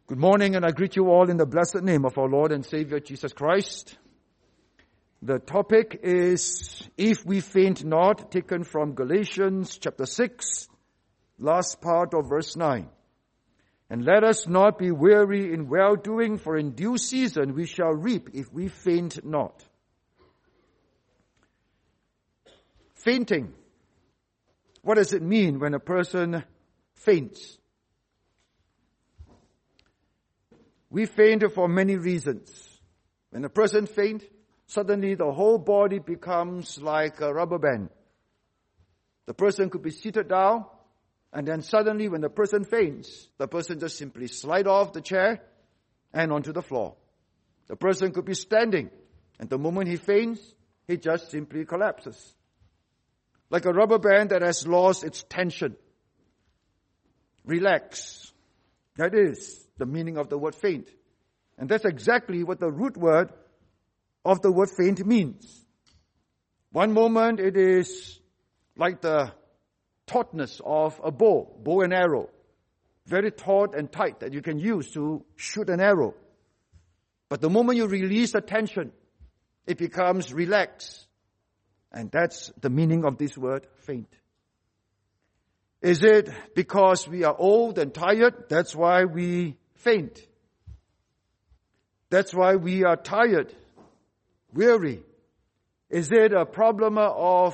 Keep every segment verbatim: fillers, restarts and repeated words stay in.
Good morning, and I greet you all in the blessed name of our Lord and Savior Jesus Christ. The topic is, if we faint not, taken from Galatians chapter six, last part of verse nine. And let us not be weary in well-doing, for in due season we shall reap if we faint not. Fainting. What does it mean when a person faints? We faint for many reasons. When a person faints, suddenly the whole body becomes like a rubber band. The person could be seated down, and then suddenly when the person faints, the person just simply slide off the chair and onto the floor. The person could be standing, and the moment he faints, he just simply collapses. Like a rubber band that has lost its tension. Relax. That is the meaning of the word faint. And that's exactly what the root word of the word faint means. One moment it is like the tautness of a bow, bow and arrow. Very taut and tight that you can use to shoot an arrow. But the moment you release the tension, it becomes relaxed. And that's the meaning of this word, faint. Is it because we are old and tired? That's why we faint. That's why we are tired, weary. Is it a problem of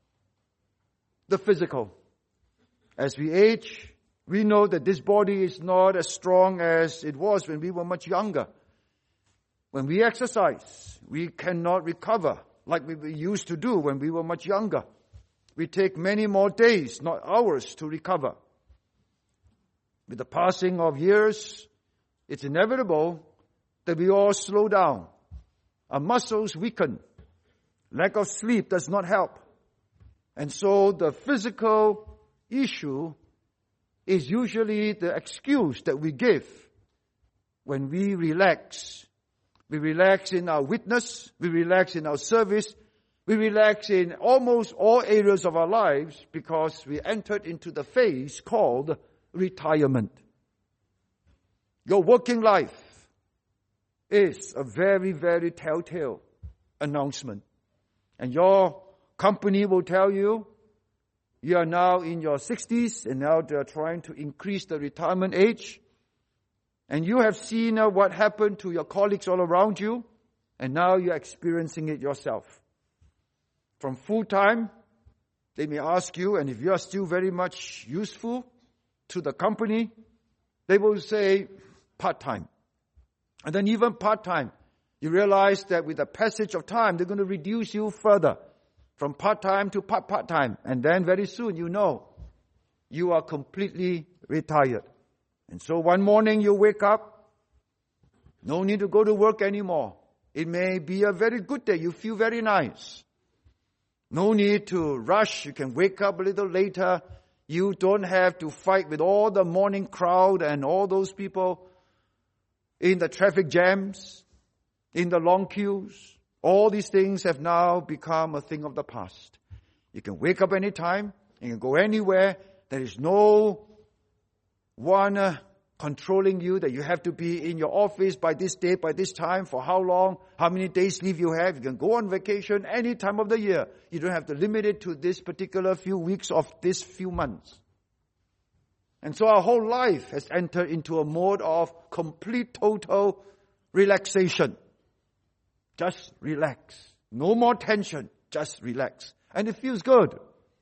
the physical? As we age, we know that this body is not as strong as it was when we were much younger. When we exercise, we cannot recover like we used to do when we were much younger. We take many more days, not hours, to recover. With the passing of years, it's inevitable that we all slow down. Our muscles weaken. Lack of sleep does not help. And so the physical issue is usually the excuse that we give when we relax. We relax in our witness. We relax in our service. We relax in almost all areas of our lives because we entered into the phase called retirement. Your working life is a very, very telltale announcement. And your company will tell you, you are now in your sixties and now they are trying to increase the retirement age. And you have seen uh, what happened to your colleagues all around you, and now you're experiencing it yourself. From full-time, they may ask you, and if you are still very much useful to the company, they will say part-time. And then even part-time, you realize that with the passage of time, they're going to reduce you further from part-time to part-part-time. And then very soon, you know, you are completely retired. And so one morning you wake up, no need to go to work anymore. It may be a very good day. You feel very nice. No need to rush. You can wake up a little later. You don't have to fight with all the morning crowd and all those people in the traffic jams, in the long queues. All these things have now become a thing of the past. You can wake up anytime. You can go anywhere. There is no one uh, controlling you that you have to be in your office by this date, by this time, for how long, how many days leave you have. You can go on vacation any time of the year. You don't have to limit it to this particular few weeks of this few months. And so our whole life has entered into a mode of complete, total relaxation. Just relax. No more tension. Just relax. And it feels good.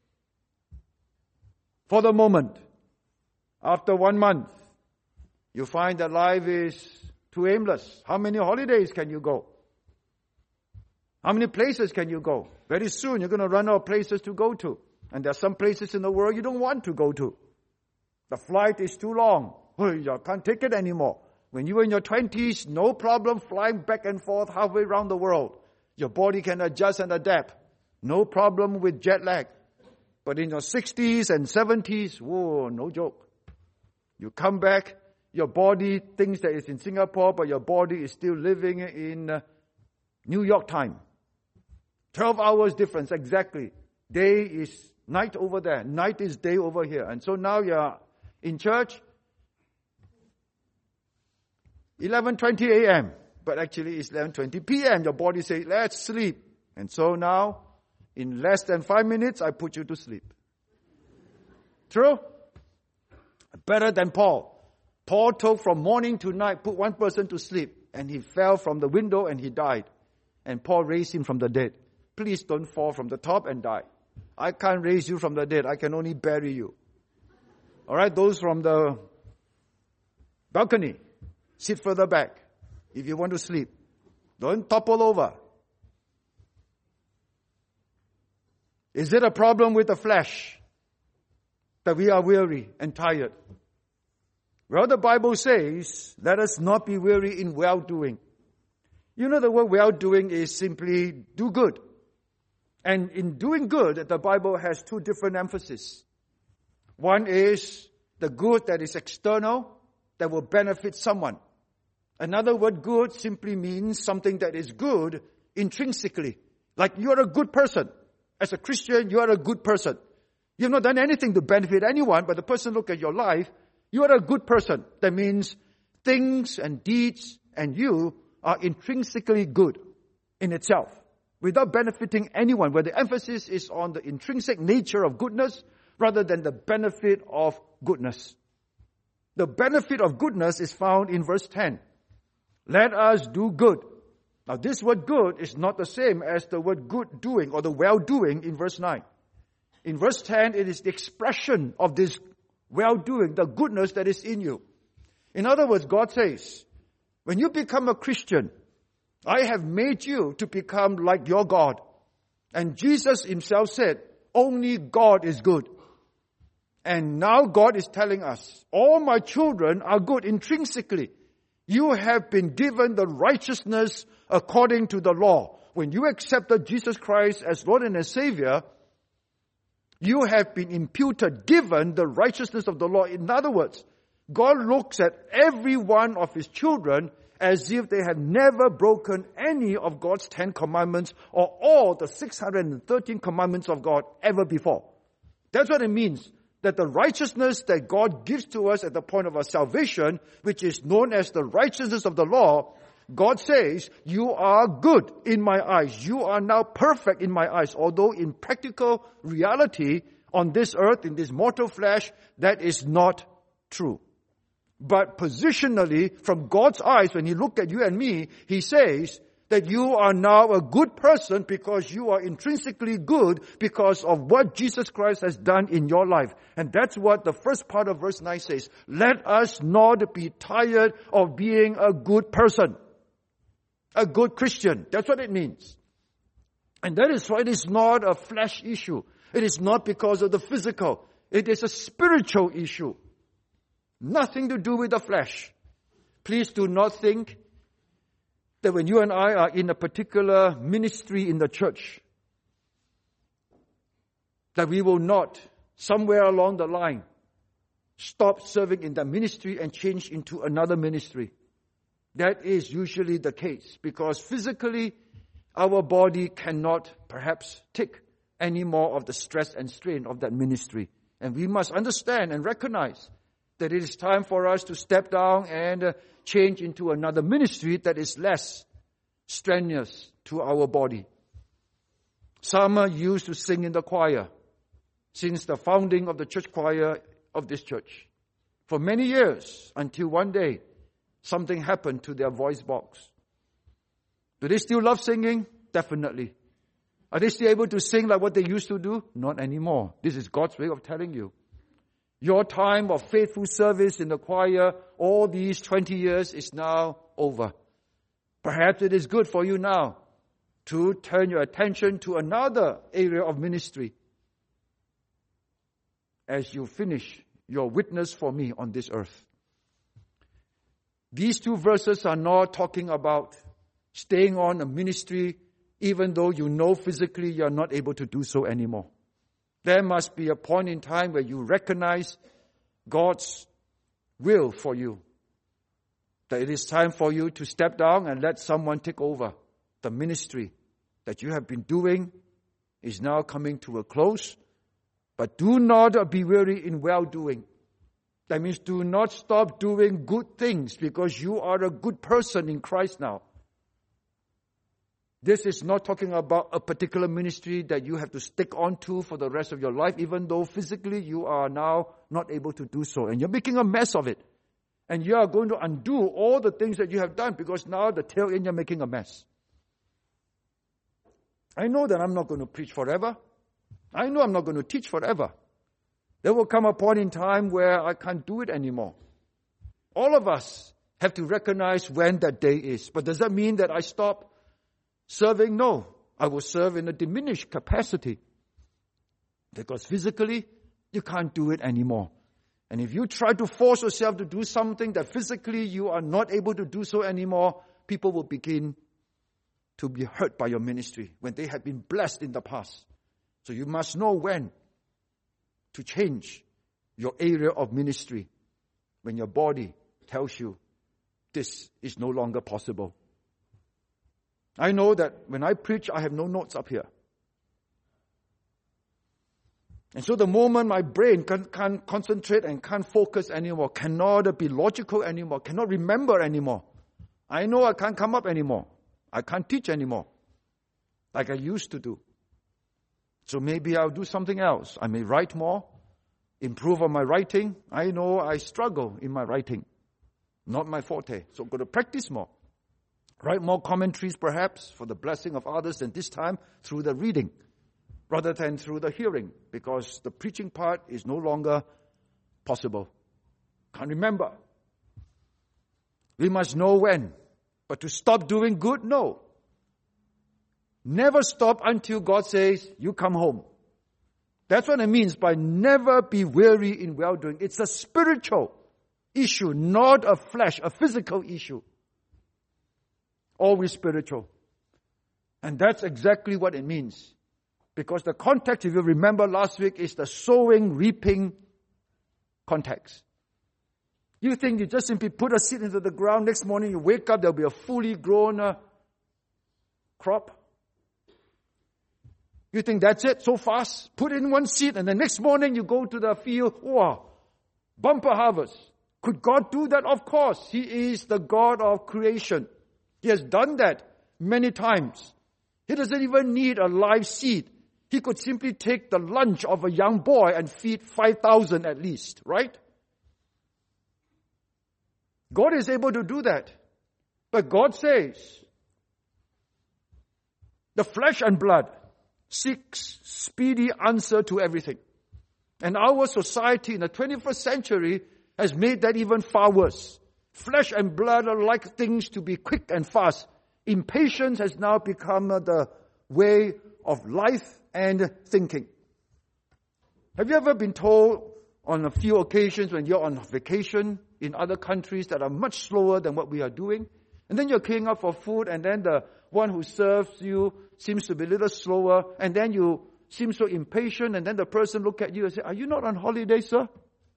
For the moment. After one month, you find that life is too aimless. How many holidays can you go? How many places can you go? Very soon you're going to run out of places to go to. And there are some places in the world you don't want to go to. The flight is too long. You can't take it anymore. When you were in your twenties, no problem flying back and forth halfway around the world. Your body can adjust and adapt. No problem with jet lag. But in your sixties and seventies, whoa, no joke. You come back, your body thinks that it's in Singapore, but your body is still living in uh, New York time. Twelve hours difference, exactly. Day is night over there, night is day over here. And so now you're in church, eleven twenty a.m., but actually it's eleven twenty p.m. Your body says, let's sleep. And so now, in less than five minutes, I put you to sleep. True? Better than Paul. Paul took from morning to night, put one person to sleep, and he fell from the window and he died. And Paul raised him from the dead. Please don't fall from the top and die. I can't raise you from the dead. I can only bury you. All right, those from the balcony, sit further back if you want to sleep. Don't topple over. Is it a problem with the flesh that we are weary and tired? Well, the Bible says, let us not be weary in well-doing. You know, the word well-doing is simply do good. And in doing good, the Bible has two different emphases. One is the good that is external, that will benefit someone. Another word, good, simply means something that is good intrinsically. Like you're a good person. As a Christian, you are a good person. You've not done anything to benefit anyone, but the person look at your life, you are a good person. That means things and deeds and you are intrinsically good in itself, without benefiting anyone, where the emphasis is on the intrinsic nature of goodness rather than the benefit of goodness. The benefit of goodness is found in verse ten. Let us do good. Now this word good is not the same as the word good doing or the well-doing in verse nine. In verse ten, it is the expression of this well-doing, the goodness that is in you. In other words, God says, when you become a Christian, I have made you to become like your God. And Jesus himself said, only God is good. And now God is telling us, all my children are good intrinsically. You have been given the righteousness according to the law. When you accepted Jesus Christ as Lord and as Savior, you have been imputed, given the righteousness of the law. In other words, God looks at every one of his children as if they had never broken any of God's Ten Commandments or all the six hundred thirteen commandments of God ever before. That's what it means, that the righteousness that God gives to us at the point of our salvation, which is known as the righteousness of the law, God says, you are good in my eyes. You are now perfect in my eyes. Although in practical reality, on this earth, in this mortal flesh, that is not true. But positionally, from God's eyes, when he looked at you and me, he says that you are now a good person because you are intrinsically good because of what Jesus Christ has done in your life. And that's what the first part of verse nine says. Let us not be tired of being a good person. A good Christian. That's what it means. And that is why it is not a flesh issue. It is not because of the physical. It is a spiritual issue. Nothing to do with the flesh. Please do not think that when you and I are in a particular ministry in the church, that we will not, somewhere along the line, stop serving in that ministry and change into another ministry. That is usually the case because physically our body cannot perhaps take any more of the stress and strain of that ministry. And we must understand and recognize that it is time for us to step down and uh, change into another ministry that is less strenuous to our body. Some are used to sing in the choir since the founding of the church choir of this church. For many years, until one day, something happened to their voice box. Do they still love singing? Definitely. Are they still able to sing like what they used to do? Not anymore. This is God's way of telling you. Your time of faithful service in the choir, all these twenty years is now over. Perhaps it is good for you now to turn your attention to another area of ministry as you finish your witness for me on this earth. These two verses are not talking about staying on a ministry even though you know physically you are not able to do so anymore. There must be a point in time where you recognize God's will for you. That it is time for you to step down and let someone take over. The ministry that you have been doing is now coming to a close. But do not be weary in well-doing. That means do not stop doing good things because you are a good person in Christ now. This is not talking about a particular ministry that you have to stick on to for the rest of your life, even though physically you are now not able to do so. And you're making a mess of it. And you are going to undo all the things that you have done because now the tail end you're making a mess. I know that I'm not going to preach forever. I know I'm not going to teach forever. There will come a point in time where I can't do it anymore. All of us have to recognize when that day is. But does that mean that I stop serving? No. I will serve in a diminished capacity. Because physically, you can't do it anymore. And if you try to force yourself to do something that physically you are not able to do so anymore, people will begin to be hurt by your ministry when they have been blessed in the past. So you must know when to change your area of ministry when your body tells you this is no longer possible. I know that when I preach, I have no notes up here. And so the moment my brain can, can't concentrate and can't focus anymore, cannot be logical anymore, cannot remember anymore, I know I can't come up anymore. I can't teach anymore like I used to do. So maybe I'll do something else. I may write more, improve on my writing. I know I struggle in my writing. Not my forte. So I'm going to practice more. Write more commentaries perhaps for the blessing of others, and this time through the reading rather than through the hearing, because the preaching part is no longer possible. Can't remember. We must know when. But to stop doing good, no. Never stop until God says, you come home. That's what it means by never be weary in well-doing. It's a spiritual issue, not a flesh, a physical issue. Always spiritual. And that's exactly what it means. Because the context, if you remember last week, is the sowing, reaping context. You think you just simply put a seed into the ground, next morning you wake up, there'll be a fully grown uh, crop. You think that's it, so fast? Put in one seed and the next morning you go to the field, wow, bumper harvest. Could God do that? Of course. He is the God of creation. He has done that many times. He doesn't even need a live seed. He could simply take the lunch of a young boy and feed five thousand at least, right? God is able to do that. But God says, the flesh and blood seeks speedy answer to everything. And our society in the twenty-first century has made that even far worse. Flesh and blood are like things to be quick and fast. Impatience has now become the way of life and thinking. Have you ever been told on a few occasions when you're on vacation in other countries that are much slower than what we are doing? And then you're queuing up for food, and then the one who serves you seems to be a little slower, and then you seem so impatient, and then the person look at you and say, are you not on holiday, sir?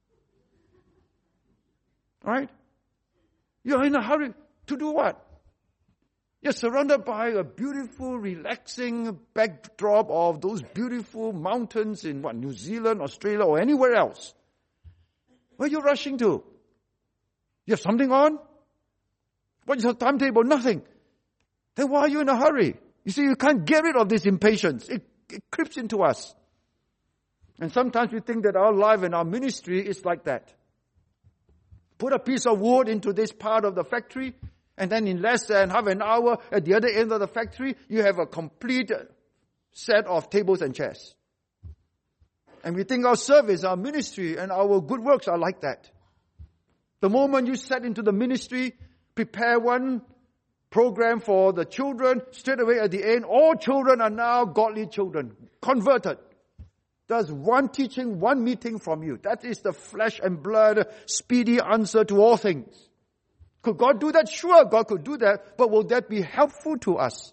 Right? You're in a hurry to do what? You're surrounded by a beautiful, relaxing backdrop of those beautiful mountains in what, New Zealand, Australia, or anywhere else. Where are you rushing to? You have something on? What is your timetable? Nothing. Then why are you in a hurry? You see, you can't get rid of this impatience. It, it creeps into us. And sometimes we think that our life and our ministry is like that. Put a piece of wood into this part of the factory, and then in less than half an hour, at the other end of the factory, you have a complete set of tables and chairs. And we think our service, our ministry, and our good works are like that. The moment you set into the ministry, prepare one program for the children, straight away at the end, all children are now godly children, converted. Does one teaching, one meeting from you. That is the flesh and blood, speedy answer to all things. Could God do that? Sure, God could do that, but will that be helpful to us?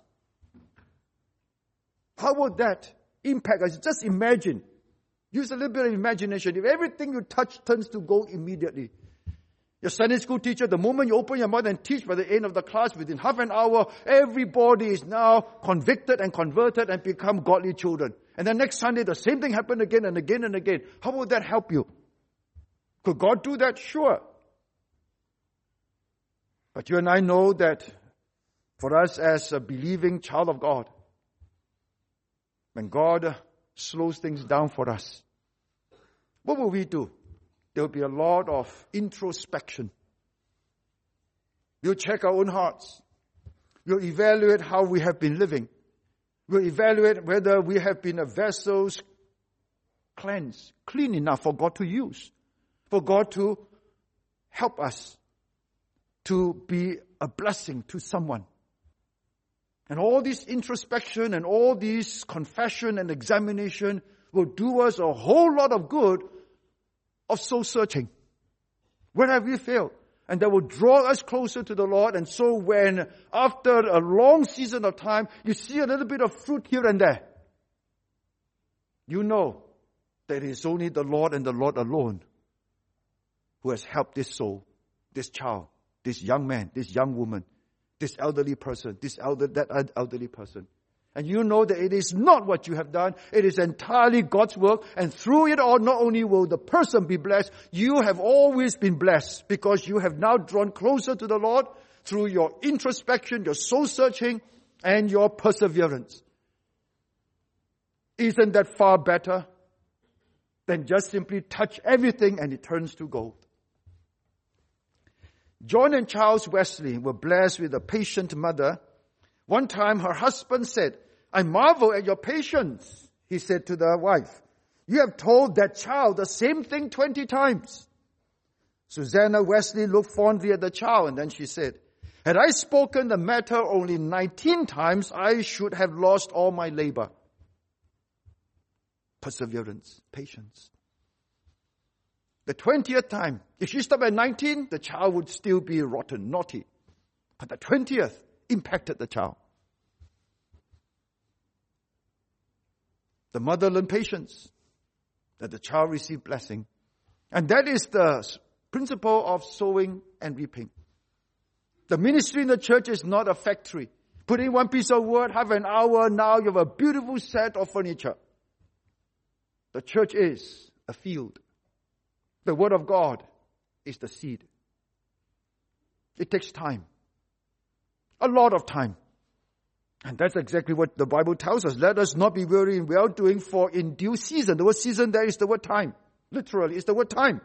How would that impact us? Just imagine. Use a little bit of imagination. If everything you touch turns to gold immediately. Your Sunday school teacher, the moment you open your mouth and teach, by the end of the class, within half an hour, everybody is now convicted and converted and become godly children. And then next Sunday, the same thing happened again and again and again. How would that help you? Could God do that? Sure. But you and I know that for us as a believing child of God, when God slows things down for us, what will we do? There will be a lot of introspection. We'll check our own hearts. We'll evaluate how we have been living. We'll evaluate whether we have been a vessels cleansed, clean enough for God to use, for God to help us to be a blessing to someone. And all this introspection and all this confession and examination will do us a whole lot of good of soul searching. Where have we failed? And that will draw us closer to the Lord. And so when, after a long season of time, you see a little bit of fruit here and there, you know that it is only the Lord and the Lord alone who has helped this soul, this child, this young man, this young woman, this elderly person, this elder, that elderly person. And you know that it is not what you have done. It is entirely God's work. And through it all, not only will the person be blessed, you have always been blessed because you have now drawn closer to the Lord through your introspection, your soul searching, and your perseverance. Isn't that far better than just simply touch everything and it turns to gold? John and Charles Wesley were blessed with a patient mother. One time her husband said, "I marvel at your patience," he said to the wife. "You have told that child the same thing twenty times." Susanna Wesley looked fondly at the child and then she said, "Had I spoken the matter only nineteen times, I should have lost all my labor." Perseverance, patience. The twentieth time, if she stopped at nineteen, the child would still be rotten, naughty. But the twentieth impacted the child. The mother learned patience, that the child received blessing. And that is the principle of sowing and reaping. The ministry in the church is not a factory. Put in one piece of word, half an hour, now you have a beautiful set of furniture. The church is a field. The word of God is the seed. It takes time. A lot of time. And that's exactly what the Bible tells us. Let us not be weary in well-doing, for in due season. The word season there is the word time. Literally, it's the word time.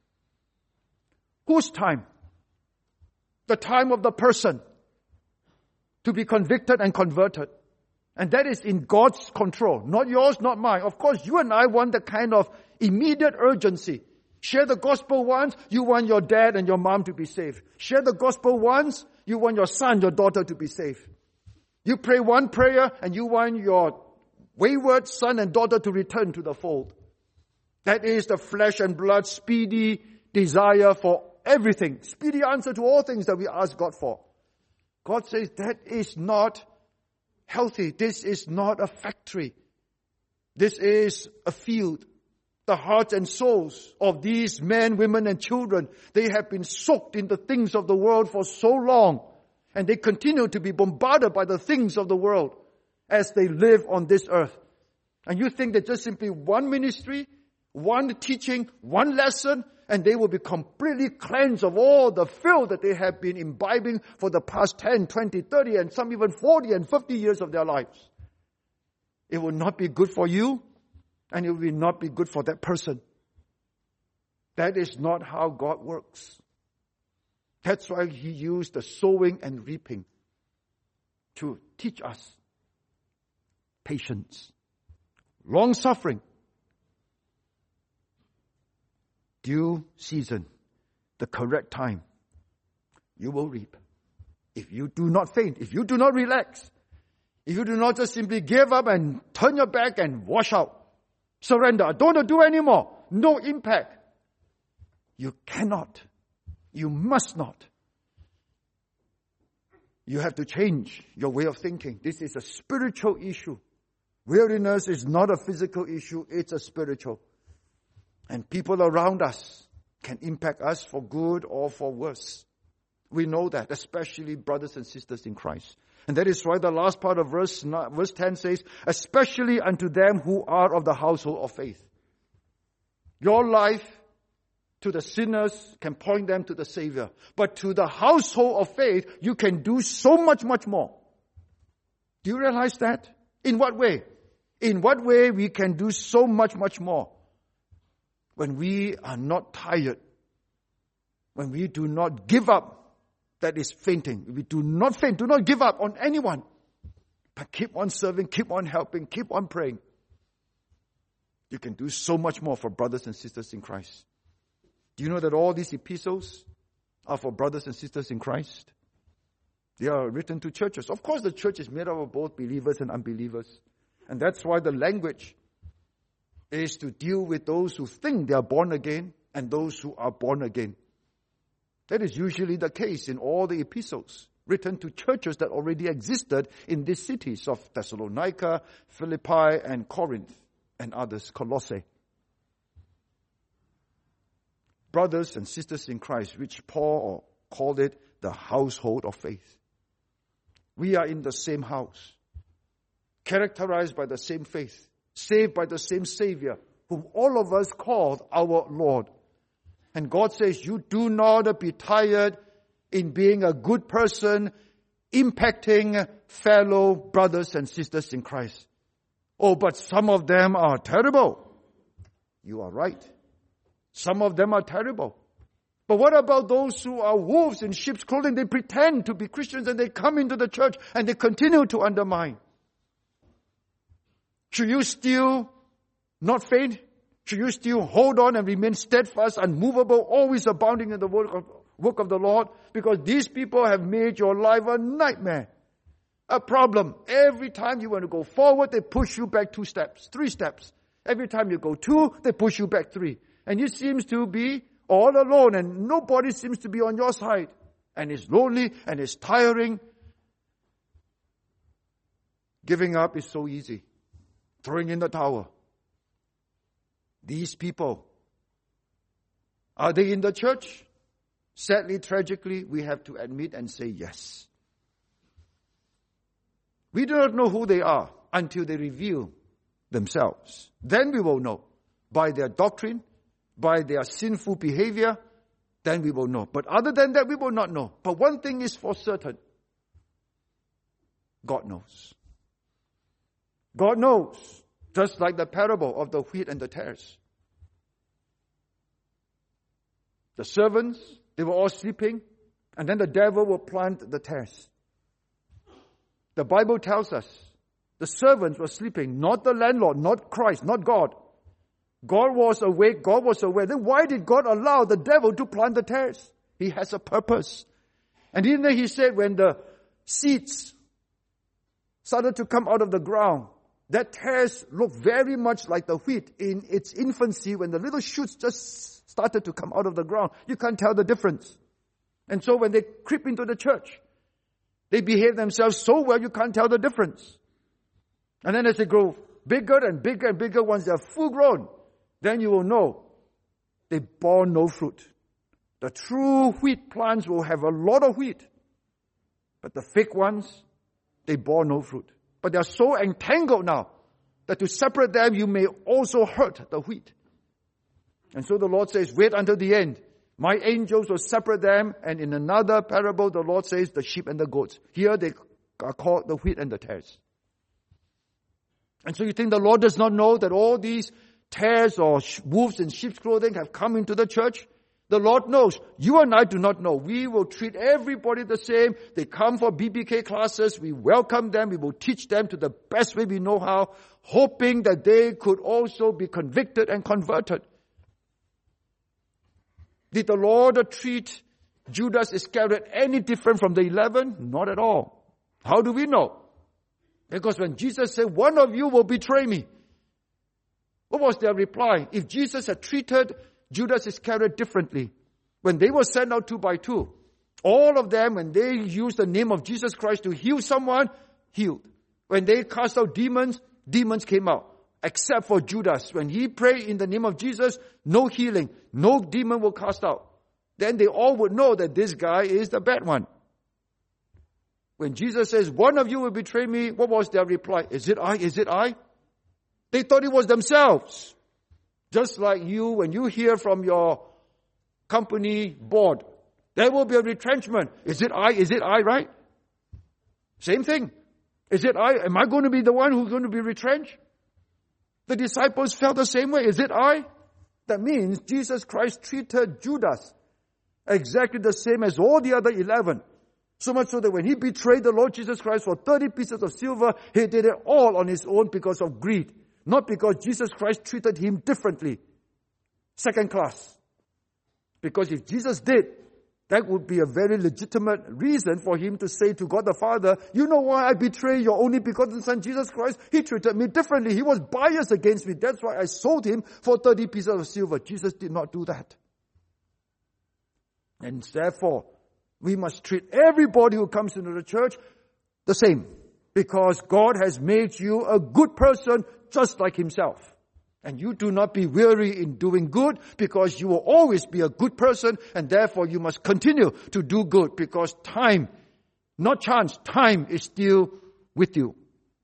Whose time? The time of the person to be convicted and converted. And that is in God's control. Not yours, not mine. Of course, you and I want the kind of immediate urgency. Share the gospel once, you want your dad and your mom to be saved. Share the gospel once, you want your son, your daughter to be saved. You pray one prayer and you want your wayward son and daughter to return to the fold. That is the flesh and blood speedy desire for everything. Speedy answer to all things that we ask God for. God says that is not healthy. This is not a factory. This is a field. The hearts and souls of these men, women, and children, they have been soaked in the things of the world for so long. And they continue to be bombarded by the things of the world as they live on this earth. And you think that just simply one ministry, one teaching, one lesson, and they will be completely cleansed of all the filth that they have been imbibing for the past ten, twenty, thirty, and some even forty and fifty years of their lives. It will not be good for you. And it will not be good for that person. That is not how God works. That's why He used the sowing and reaping to teach us patience, long-suffering, due season, the correct time. You will reap. If you do not faint, if you do not relax, if you do not just simply give up and turn your back and wash out, surrender. I don't want to do anymore. No impact. You cannot. You must not. You have to change your way of thinking. This is a spiritual issue. Weariness is not a physical issue. It's a spiritual. And people around us can impact us for good or for worse. We know that, especially brothers and sisters in Christ. And that is why the last part of verse, verse ten says, especially unto them who are of the household of faith. Your life to the sinners can point them to the Savior. But to the household of faith, you can do so much, much more. Do you realize that? In what way? In what way we can do so much, much more? When we are not tired. When we do not give up. That is fainting. We do not faint. Do not give up on anyone. But keep on serving, keep on helping, keep on praying. You can do so much more for brothers and sisters in Christ. Do you know that all these epistles are for brothers and sisters in Christ? They are written to churches. Of course, the church is made up of both believers and unbelievers. And that's why the language is to deal with those who think they are born again and those who are born again. That is usually the case in all the epistles written to churches that already existed in these cities of Thessalonica, Philippi, and Corinth, and others, Colossae. Brothers and sisters in Christ, which Paul called it the household of faith. We are in the same house, characterized by the same faith, saved by the same Savior, whom all of us called our Lord. And God says, you do not be tired in being a good person, impacting fellow brothers and sisters in Christ. Oh, but some of them are terrible. You are right. Some of them are terrible. But what about those who are wolves in sheep's clothing? They pretend to be Christians and they come into the church and they continue to undermine. Should you still not faint? Should you still hold on and remain steadfast, unmovable, always abounding in the work of, work of the Lord? Because these people have made your life a nightmare, a problem. Every time you want to go forward, they push you back two steps, three steps. Every time you go two, they push you back three. And you seem to be all alone and nobody seems to be on your side. And it's lonely and it's tiring. Giving up is so easy. Throwing in the towel. These people, are they in the church? Sadly, tragically, we have to admit and say yes. We do not know who they are until they reveal themselves. Then we will know. By their doctrine, by their sinful behavior, then we will know. But other than that, we will not know. But one thing is for certain. God knows. God knows. Just like the parable of the wheat and the tares. The servants, they were all sleeping, and then the devil will plant the tares. The Bible tells us the servants were sleeping, not the landlord, not Christ, not God. God was awake, God was aware. Then why did God allow the devil to plant the tares? He has a purpose. And in there he said when the seeds started to come out of the ground, that tares looked very much like the wheat in its infancy when the little shoots just started to come out of the ground. You can't tell the difference. And so when they creep into the church, they behave themselves so well you can't tell the difference. And then as they grow bigger and bigger and bigger, once they're full grown, then you will know they bore no fruit. The true wheat plants will have a lot of wheat. But the fake ones, they bore no fruit. But they are so entangled now that to separate them, you may also hurt the wheat. And so the Lord says, wait until the end. My angels will separate them. And in another parable, the Lord says, the sheep and the goats. Here they are called the wheat and the tares. And so you think the Lord does not know that all these tares or wolves in sheep's clothing have come into the church? The Lord knows. You and I do not know. We will treat everybody the same. They come for B B K classes. We welcome them. We will teach them to the best way we know how, hoping that they could also be convicted and converted. Did the Lord treat Judas Iscariot any different from the eleven? Not at all. How do we know? Because when Jesus said, one of you will betray me, what was their reply? If Jesus had treated Judas Iscariot differently, when they were sent out two by two, all of them, when they used the name of Jesus Christ to heal someone, healed. When they cast out demons, demons came out. Except for Judas. When he prayed in the name of Jesus, no healing, no demon will cast out. Then they all would know that this guy is the bad one. When Jesus says, one of you will betray me, what was their reply? Is it I? Is it I? They thought it was themselves. Just like you, when you hear from your company board. There will be a retrenchment. Is it I? Is it I, right? Same thing. Is it I? Am I going to be the one who's going to be retrenched? The disciples felt the same way. Is it I? That means Jesus Christ treated Judas exactly the same as all the other eleven. So much so that when he betrayed the Lord Jesus Christ for thirty pieces of silver, he did it all on his own because of greed. Not because Jesus Christ treated him differently. Second class. Because if Jesus did, that would be a very legitimate reason for him to say to God the Father, you know why I betray your only begotten Son, Jesus Christ? He treated me differently. He was biased against me. That's why I sold him for thirty pieces of silver. Jesus did not do that. And therefore, we must treat everybody who comes into the church the same. Because God has made you a good person just like himself. And you do not be weary in doing good, because you will always be a good person, and therefore you must continue to do good, because time, not chance, time is still with you.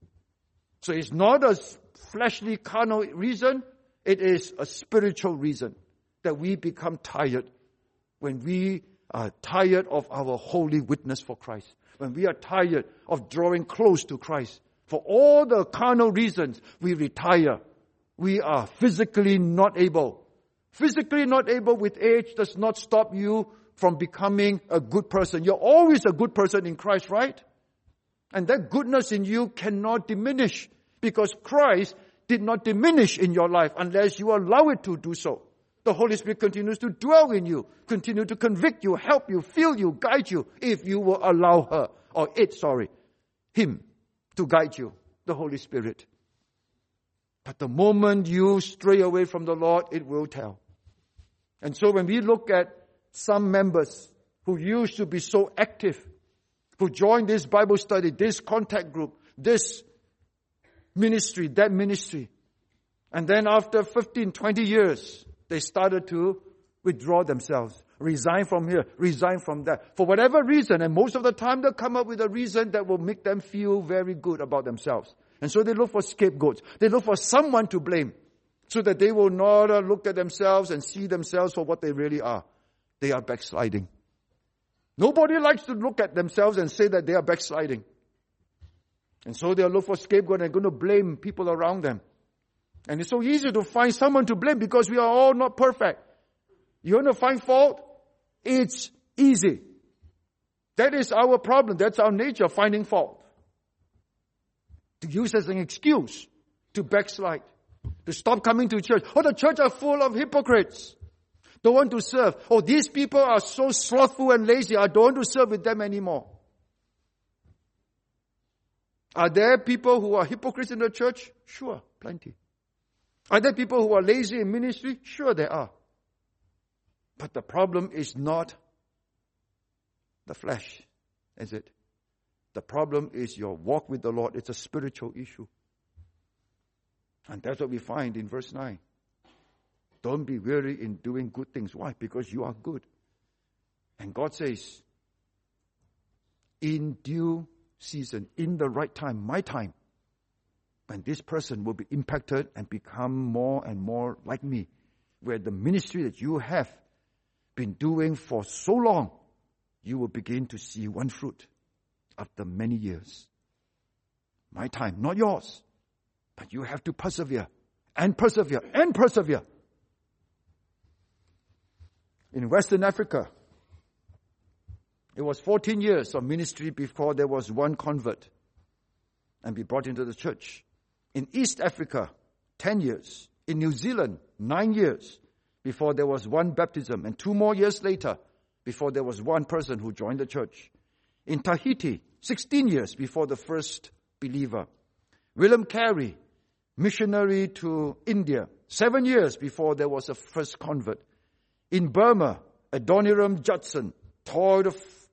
So it's not a fleshly, carnal reason, it is a spiritual reason that we become tired when we are tired of our holy witness for Christ, when we are tired of drawing close to Christ. For all the carnal reasons, we retire. We are physically not able. Physically not able with age does not stop you from becoming a good person. You're always a good person in Christ, right? And that goodness in you cannot diminish, because Christ did not diminish in your life unless you allow it to do so. The Holy Spirit continues to dwell in you, continue to convict you, help you, fill you, guide you, if you will allow her, or it, sorry, him to guide you, the Holy Spirit. But the moment you stray away from the Lord, it will tell. And so when we look at some members who used to be so active, who joined this Bible study, this contact group, this ministry, that ministry, and then after fifteen, twenty years, they started to withdraw themselves, resign from here, resign from that, for whatever reason. And most of the time they'll come up with a reason that will make them feel very good about themselves. And so they look for scapegoats. They look for someone to blame, so that they will not look at themselves and see themselves for what they really are. They are backsliding. Nobody likes to look at themselves and say that they are backsliding. And so they'll look for scapegoat and going to blame people around them. And it's so easy to find someone to blame, because we are all not perfect. You want to find fault? It's easy. That is our problem. That's our nature, finding fault. To use as an excuse to backslide, to stop coming to church. Oh, the church are full of hypocrites. Don't want to serve. Oh, these people are so slothful and lazy. I don't want to serve with them anymore. Are there people who are hypocrites in the church? Sure, plenty. Are there people who are lazy in ministry? Sure, there are. But the problem is not the flesh, is it? The problem is your walk with the Lord. It's a spiritual issue. And that's what we find in verse nine. Don't be weary in doing good things. Why? Because you are good. And God says, in due season, in the right time, my time, when this person will be impacted and become more and more like me, where the ministry that you have been doing for so long, you will begin to see one fruit after many years. My time, not yours. But you have to persevere, and persevere, and persevere. In Western Africa, it was fourteen years of ministry before there was one convert and be brought into the church. In East Africa, ten years. In New Zealand, nine years before there was one baptism. And two more years later, before there was one person who joined the church. In Tahiti, sixteen years before the first believer. William Carey, missionary to India, seven years before there was a first convert. In Burma, Adoniram Judson toiled f-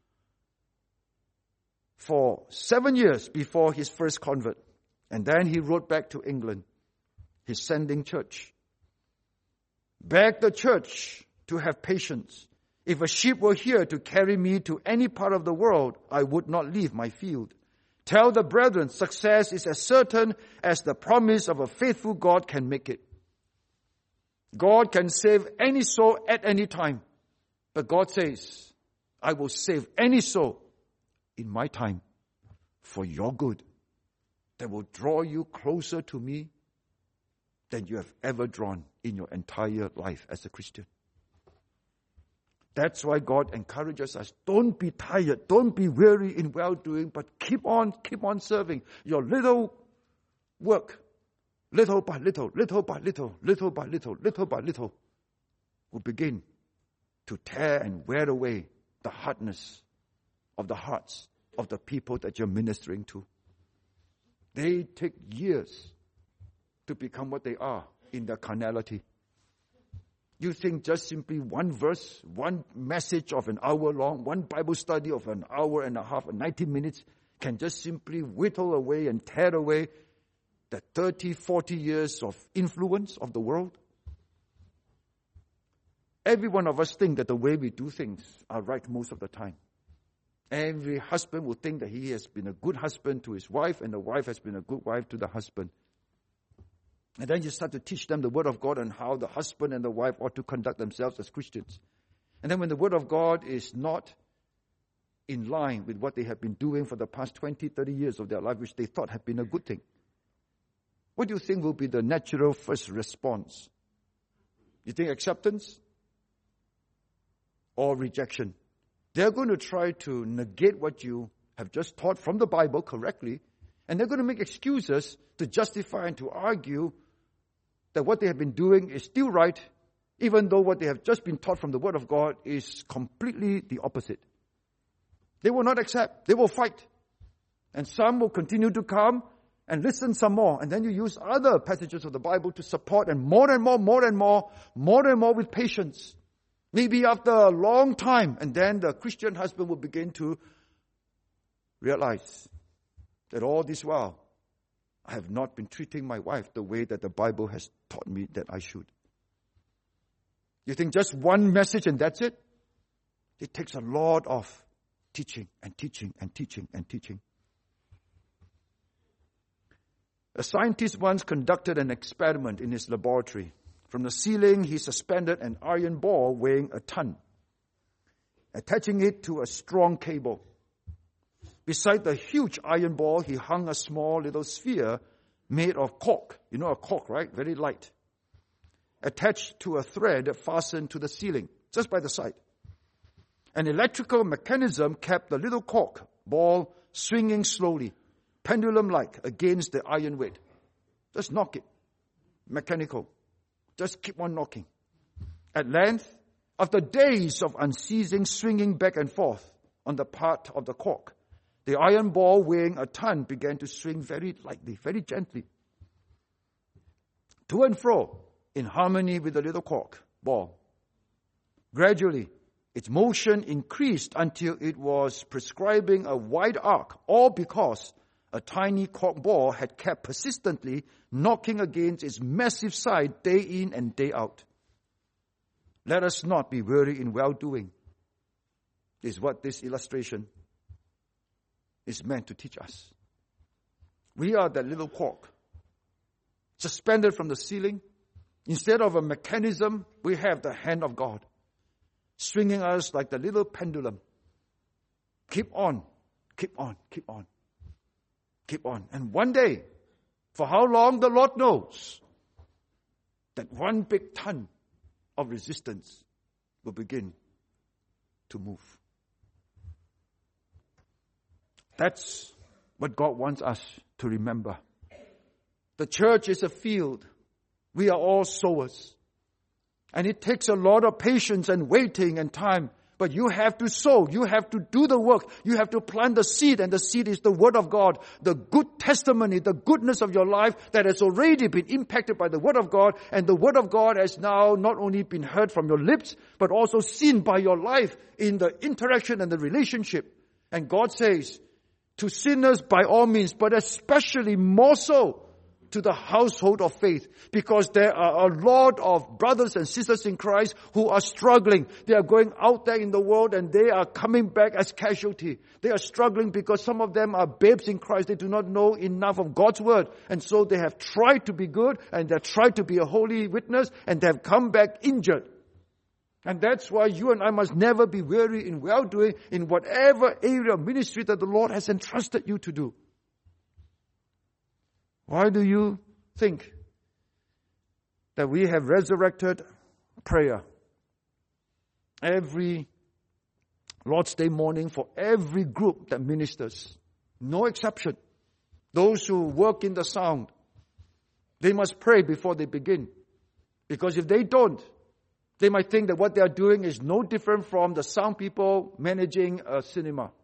for seven years before his first convert. And then he wrote back to England, his sending church. Beg the church to have patience. If a ship were here to carry me to any part of the world, I would not leave my field. Tell the brethren, success is as certain as the promise of a faithful God can make it. God can save any soul at any time. But God says, I will save any soul in my time for your good, that will draw you closer to me than you have ever drawn in your entire life as a Christian. That's why God encourages us, don't be tired, don't be weary in well-doing, but keep on, keep on serving. Your little work, little by little, little by little, little by little, little by little, will begin to tear and wear away the hardness of the hearts of the people that you're ministering to. They take years to become what they are in their carnality. You think just simply one verse, one message of an hour long, one Bible study of an hour and a half, or ninety minutes, can just simply whittle away and tear away the thirty, forty years of influence of the world? Every one of us think that the way we do things are right most of the time. Every husband will think that he has been a good husband to his wife, and the wife has been a good wife to the husband. And then you start to teach them the Word of God and how the husband and the wife ought to conduct themselves as Christians. And then when the Word of God is not in line with what they have been doing for the past twenty, thirty years of their life, which they thought had been a good thing, what do you think will be the natural first response? You think acceptance or rejection? They're going to try to negate what you have just taught from the Bible correctly, and they're going to make excuses to justify and to argue that what they have been doing is still right, even though what they have just been taught from the Word of God is completely the opposite. They will not accept. They will fight. And some will continue to come and listen some more. And then you use other passages of the Bible to support, and more and more, more and more, more and more with patience. Maybe after a long time, and then the Christian husband will begin to realize that all this while, I have not been treating my wife the way that the Bible has taught me that I should. You think just one message and that's it? It takes a lot of teaching and teaching and teaching and teaching. A scientist once conducted an experiment in his laboratory. From the ceiling, he suspended an iron ball weighing a ton, attaching it to a strong cable. Beside the huge iron ball, he hung a small little sphere made of cork. You know a cork, right? Very light. Attached to a thread fastened to the ceiling, just by the side. An electrical mechanism kept the little cork ball swinging slowly, pendulum-like, against the iron weight. Just knock it. Mechanical. Just keep on knocking. At length, after days of unceasing swinging back and forth on the part of the cork, the iron ball weighing a ton began to swing very lightly, very gently, to and fro, in harmony with the little cork ball. Gradually, its motion increased until it was prescribing a wide arc, all because a tiny cork ball had kept persistently knocking against its massive side day in and day out. Let us not be weary in well-doing, is what this illustration is meant to teach us. We are that little cork, suspended from the ceiling. Instead of a mechanism, we have the hand of God, swinging us like the little pendulum. Keep on, keep on, keep on, keep on. And one day, for how long the Lord knows, that one big ton of resistance will begin to move. That's what God wants us to remember. The church is a field. We are all sowers. And it takes a lot of patience and waiting and time. But you have to sow. You have to do the work. You have to plant the seed. And the seed is the Word of God. The good testimony, the goodness of your life that has already been impacted by the Word of God. And the Word of God has now not only been heard from your lips, but also seen by your life in the interaction and the relationship. And God says, to sinners by all means, but especially more so to the household of faith, because there are a lot of brothers and sisters in Christ who are struggling. They are going out there in the world and they are coming back as casualty. They are struggling because some of them are babes in Christ. They do not know enough of God's word. And so they have tried to be good and they have tried to be a holy witness and they have come back injured. And that's why you and I must never be weary in well-doing in whatever area of ministry that the Lord has entrusted you to do. Why do you think that we have resurrected prayer every Lord's Day morning for every group that ministers? No exception. Those who work in the sound, they must pray before they begin. Because if they don't, they might think that what they are doing is no different from the sound people managing a cinema.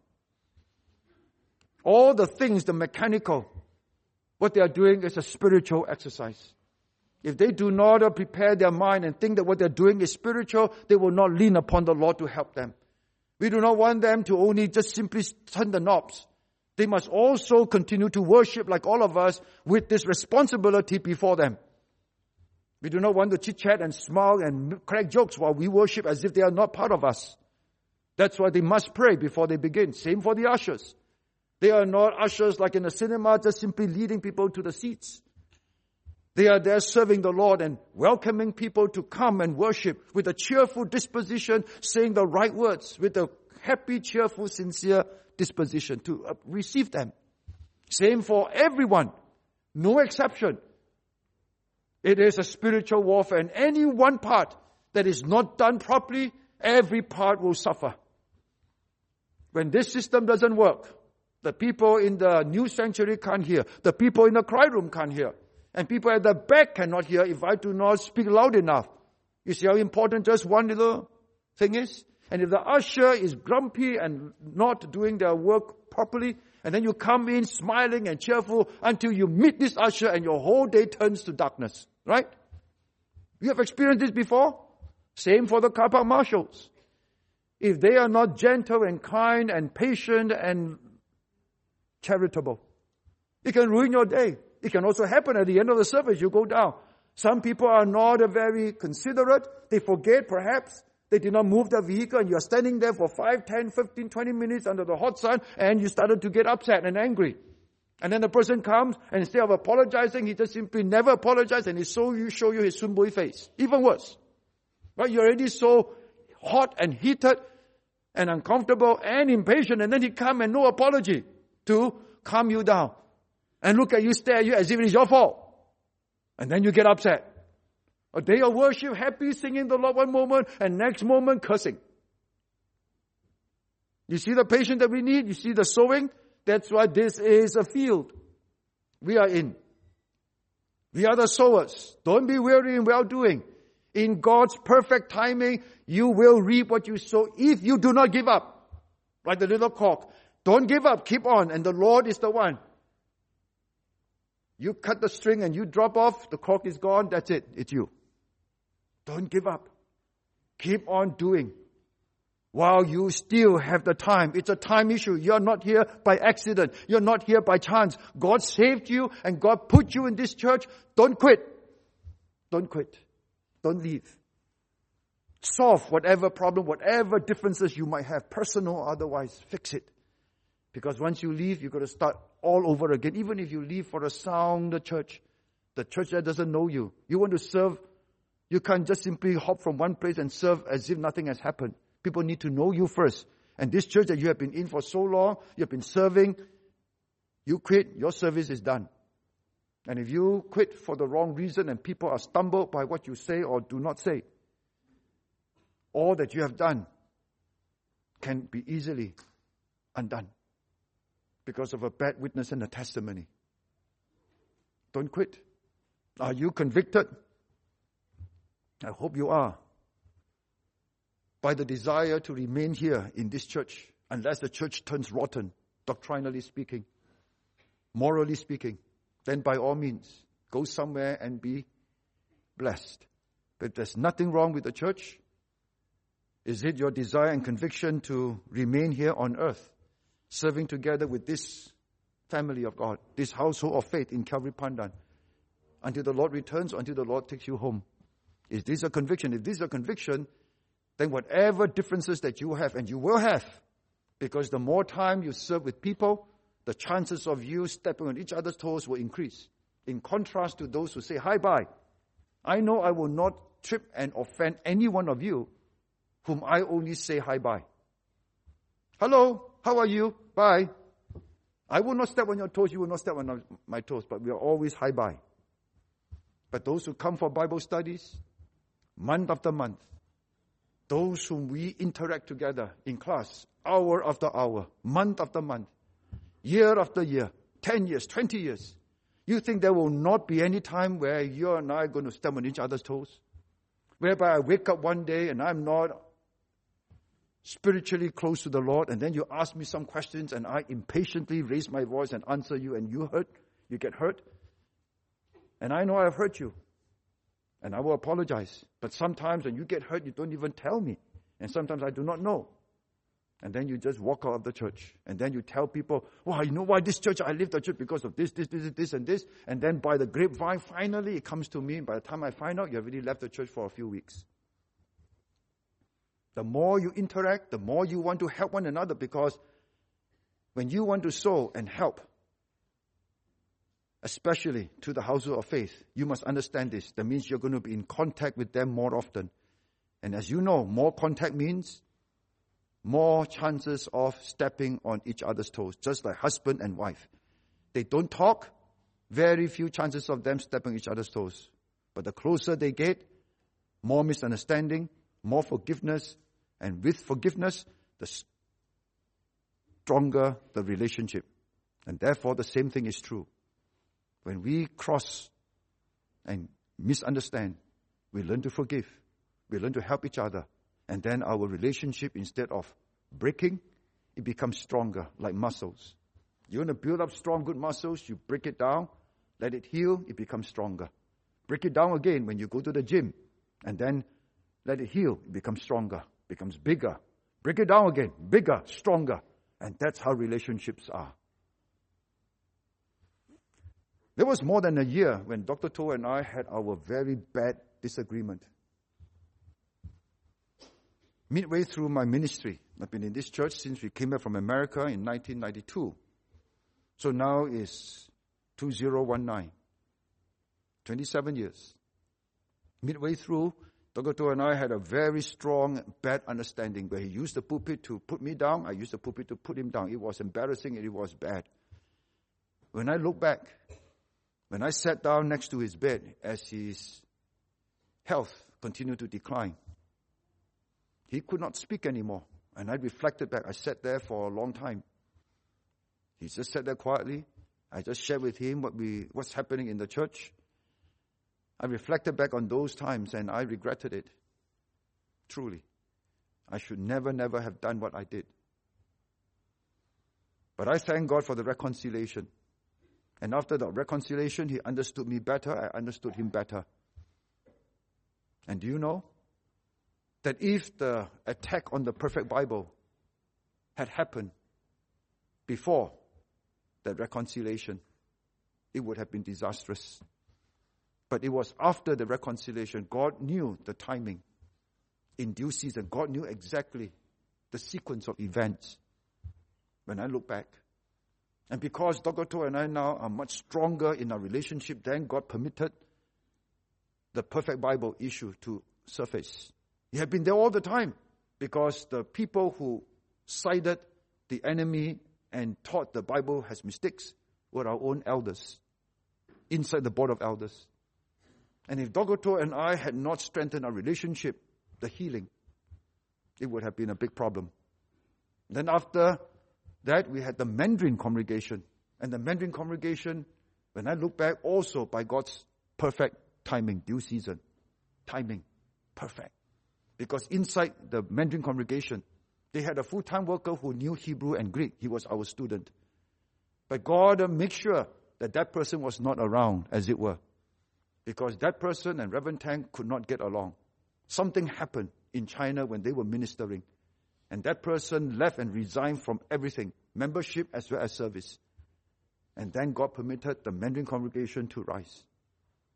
All the things, the mechanical, what they are doing is a spiritual exercise. If they do not prepare their mind and think that what they're doing is spiritual, they will not lean upon the Lord to help them. We do not want them to only just simply turn the knobs. They must also continue to worship like all of us with this responsibility before them. We do not want to chit-chat and smile and crack jokes while we worship as if they are not part of us. That's why they must pray before they begin. Same for the ushers. They are not ushers like in a cinema, just simply leading people to the seats. They are there serving the Lord and welcoming people to come and worship with a cheerful disposition, saying the right words, with a happy, cheerful, sincere disposition to receive them. Same for everyone. No exception. It is a spiritual warfare, and any one part that is not done properly, every part will suffer. When this system doesn't work, the people in the new sanctuary can't hear. The people in the cry room can't hear. And people at the back cannot hear if I do not speak loud enough. You see how important just one little thing is? And if the usher is grumpy and not doing their work properly, and then you come in smiling and cheerful until you meet this usher and your whole day turns to darkness. Right? You have experienced this before? Same for the car park marshals. If they are not gentle and kind and patient and charitable, it can ruin your day. It can also happen at the end of the service, you go down. Some people are not very considerate. They forget perhaps. They did not move their vehicle and you are standing there for five, ten, fifteen, twenty minutes under the hot sun and you started to get upset and angry. And then the person comes and instead of apologizing, he just simply never apologizes and he show you, show you his sunboy face. Even worse. Right? You're already so hot and heated and uncomfortable and impatient, and then he come and no apology to calm you down. And look at you, stare at you as if it is your fault. And then you get upset. A day of worship, happy, singing the Lord one moment, and next moment cursing. You see the patience that we need? You see the sowing? That's why this is a field we are in. We are the sowers. Don't be weary in well-doing. In God's perfect timing, you will reap what you sow if you do not give up. Like the little cock. Don't give up. Keep on. And the Lord is the one. You cut the string and you drop off. The cork is gone. That's it. It's you. Don't give up. Keep on doing while you still have the time. It's a time issue. You're not here by accident. You're not here by chance. God saved you and God put you in this church. Don't quit. Don't quit. Don't leave. Solve whatever problem, whatever differences you might have, personal or otherwise. Fix it. Because once you leave, you've got to start all over again. Even if you leave for a sound church, the church that doesn't know you. You want to serve. You can't just simply hop from one place and serve as if nothing has happened. People need to know you first. And this church that you have been in for so long, you have been serving, you quit, your service is done. And if you quit for the wrong reason and people are stumbled by what you say or do not say, all that you have done can be easily undone because of a bad witness and a testimony. Don't quit. Are you convicted? I hope you are. By the desire to remain here in this church, unless the church turns rotten, doctrinally speaking, morally speaking, then by all means, go somewhere and be blessed. But there's nothing wrong with the church. Is it your desire and conviction to remain here on earth, serving together with this family of God, this household of faith in Calvary Pandan? until the Lord returns, until the Lord takes you home. Is this a conviction? If this is a conviction, then whatever differences that you have, and you will have, because the more time you serve with people, the chances of you stepping on each other's toes will increase. In contrast to those who say, hi, bye. I know I will not trip and offend any one of you whom I only say hi, bye. Hello, how are you? Bye. I will not step on your toes, you will not step on my toes, but we are always hi, bye. But those who come for Bible studies, month after month, those whom we interact together in class, hour after hour, month after month, year after year, ten years, twenty years, you think there will not be any time where you and I are going to step on each other's toes? Whereby I wake up one day and I'm not spiritually close to the Lord, and then you ask me some questions and I impatiently raise my voice and answer you, and you hurt, you get hurt. And I know I've hurt you. And I will apologize. But sometimes when you get hurt, you don't even tell me. And sometimes I do not know. And then you just walk out of the church. And then you tell people, well, you know why this church, I left the church because of this, this, this, this, and this. And then by the grapevine, finally it comes to me. By the time I find out, you have already left the church for a few weeks. The more you interact, the more you want to help one another, because when you want to sow and help, especially to the household of faith, you must understand this. That means you're going to be in contact with them more often. And as you know, more contact means more chances of stepping on each other's toes, just like husband and wife. They don't talk, very few chances of them stepping on each other's toes. But the closer they get, more misunderstanding, more forgiveness, and with forgiveness, the stronger the relationship. And therefore, the same thing is true. When we cross and misunderstand, we learn to forgive. We learn to help each other. And then our relationship, instead of breaking, it becomes stronger, like muscles. You want to build up strong, good muscles, you break it down, let it heal, it becomes stronger. Break it down again when you go to the gym, and then let it heal, it becomes stronger, becomes bigger. Break it down again, bigger, stronger. And that's how relationships are. There was more than a year when Doctor To and I had our very bad disagreement. Midway through my ministry, I've been in this church since we came back from America in nineteen ninety-two. So now is two thousand nineteen. twenty-seven years. Midway through, Doctor To and I had a very strong, bad understanding where he used the pulpit to put me down, I used the pulpit to put him down. It was embarrassing and it was bad. When I look back, when I sat down next to his bed as his health continued to decline, he could not speak anymore. And I reflected back. I sat there for a long time. He just sat there quietly. I just shared with him what we, what's happening in the church. I reflected back on those times and I regretted it. Truly. I should never, never have done what I did. But I thank God for the reconciliation. And after the reconciliation, he understood me better. I understood him better. And do you know that if the attack on the perfect Bible had happened before that reconciliation, it would have been disastrous. But it was after the reconciliation. God knew the timing. In due season, God knew exactly the sequence of events. When I look back, and because Doctor To and I now are much stronger in our relationship, then God permitted the perfect Bible issue to surface. He had been there all the time because the people who sided the enemy and taught the Bible has mistakes were our own elders inside the board of elders. And if Doctor To and I had not strengthened our relationship, the healing, it would have been a big problem. Then after that, we had the Mandarin congregation. And the Mandarin congregation, when I look back, also by God's perfect timing, due season, timing, perfect. Because inside the Mandarin congregation, they had a full-time worker who knew Hebrew and Greek. He was our student. But God uh, made sure that that person was not around, as it were. Because that person and Reverend Tang could not get along. Something happened in China when they were ministering. And that person left and resigned from everything, membership as well as service. And then God permitted the Mandarin congregation to rise.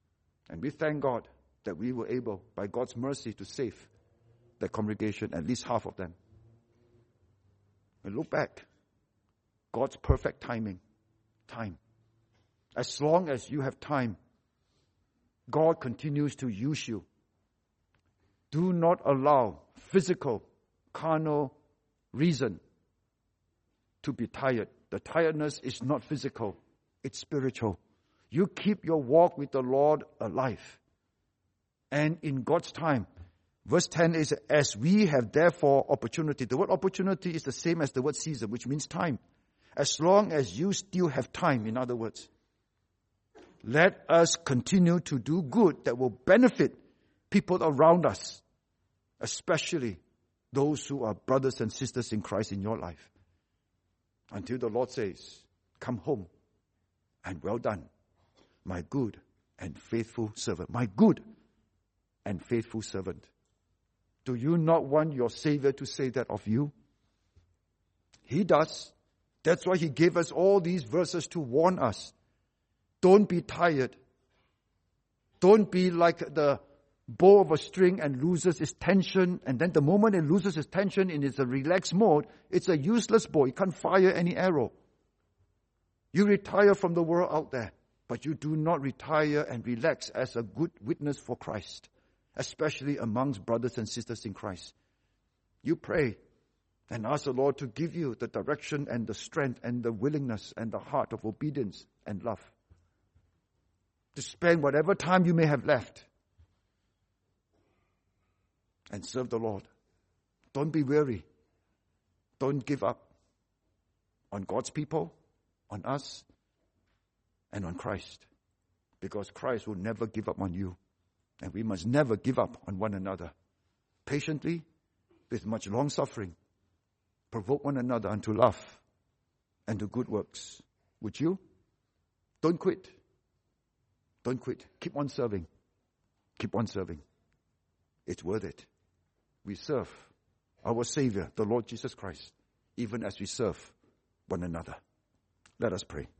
And we thank God that we were able, by God's mercy, to save the congregation, at least half of them. And look back, God's perfect timing, time. As long as you have time, God continues to use you. Do not allow physical, carnal reason to be tired. The tiredness is not physical, it's spiritual. You keep your walk with the Lord alive. And in God's time, verse ten is, as we have therefore opportunity. The word opportunity is the same as the word season, which means time. As long as you still have time, in other words, let us continue to do good that will benefit people around us, especially those who are brothers and sisters in Christ in your life. Until the Lord says, come home and well done, my good and faithful servant. My good and faithful servant. Do you not want your Savior to say that of you? He does. That's why He gave us all these verses to warn us. Don't be tired. Don't be like the bow of a string and loses its tension. And then the moment it loses its tension in its a relaxed mode, it's a useless bow. It can't fire any arrow. You retire from the world out there, but you do not retire and relax as a good witness for Christ, especially amongst brothers and sisters in Christ. You pray and ask the Lord to give you the direction and the strength and the willingness and the heart of obedience and love to spend whatever time you may have left and serve the Lord. Don't be weary. Don't give up on God's people, on us, and on Christ. Because Christ will never give up on you. And we must never give up on one another. Patiently, with much long suffering, provoke one another unto love and to good works. Would you? Don't quit. Don't quit. Keep on serving. Keep on serving. It's worth it. We serve our Savior, the Lord Jesus Christ, even as we serve one another. Let us pray.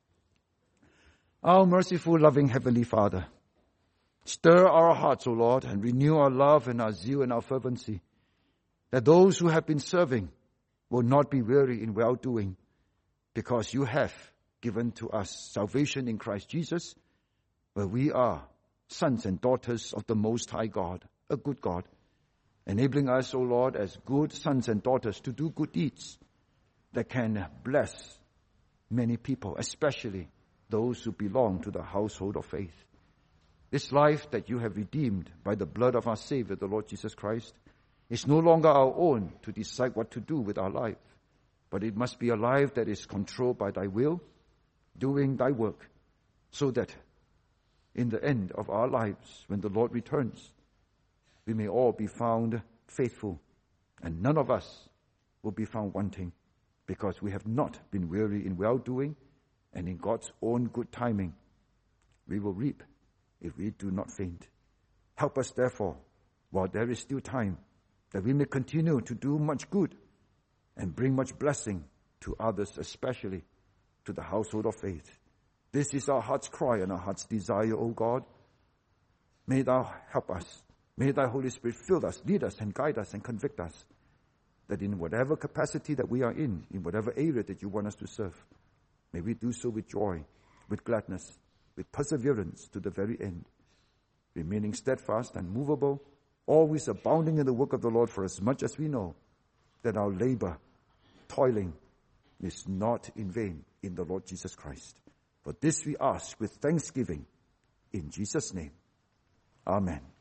Our merciful, loving Heavenly Father, stir our hearts, O Lord, and renew our love and our zeal and our fervency, that those who have been serving will not be weary in well-doing, because you have given to us salvation in Christ Jesus, where we are sons and daughters of the Most High God, a good God, enabling us, O Lord, as good sons and daughters to do good deeds that can bless many people, especially those who belong to the household of faith. This life that you have redeemed by the blood of our Savior, the Lord Jesus Christ, is no longer our own to decide what to do with our life, but it must be a life that is controlled by thy will, doing thy work, so that in the end of our lives, when the Lord returns, we may all be found faithful, and none of us will be found wanting, because we have not been weary in well-doing, and in God's own good timing, we will reap if we do not faint. Help us, therefore, while there is still time, that we may continue to do much good and bring much blessing to others, especially to the household of faith. This is our heart's cry and our heart's desire, O God. May thou help us. May thy Holy Spirit fill us, lead us, and guide us, and convict us, that in whatever capacity that we are in, in whatever area that you want us to serve, may we do so with joy, with gladness, with perseverance to the very end, remaining steadfast and movable, always abounding in the work of the Lord, for as much as we know that our labor, toiling, is not in vain in the Lord Jesus Christ. For this we ask with thanksgiving in Jesus' name. Amen.